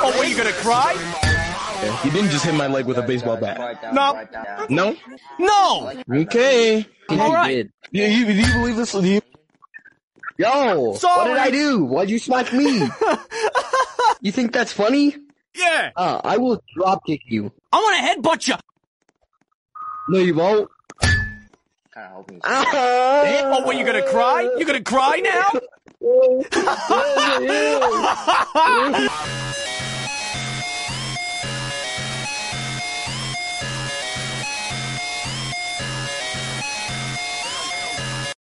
Oh, what, you gonna cry? Yeah, you didn't just hit my leg with a baseball bat. No. No? No! Okay. All right. Do you believe this? Yo, Sorry. what did I do? Why'd you smack me? You think that's funny? Yeah. I will drop kick you. I wanna headbutt you. No, you won't. Oh, what, you gonna cry? You gonna cry now?